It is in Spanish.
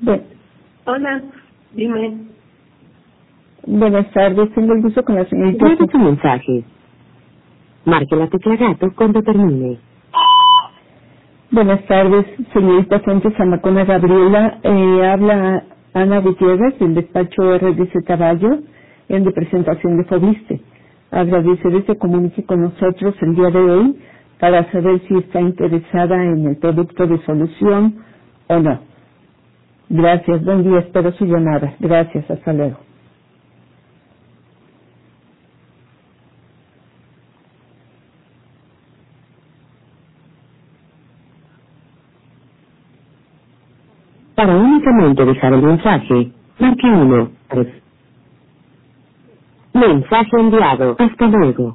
Bu- Hola, dime. Buenas tardes, tengo el gusto con la señorita. Guarde su mensaje. Marque la tecla gato cuando termine. Buenas tardes, señorita Sánchez Zamacona Gabriela. Habla Ana Gutiérrez del despacho RDC Caballo en representación de Fobiste. Agradecerle se comunique con nosotros el día de hoy para saber si está interesada en el producto de solución o no. Gracias, buen día, espero su llamada. Gracias, hasta luego. Para únicamente dejar el mensaje, marque 1. Mensaje enviado. Hasta luego.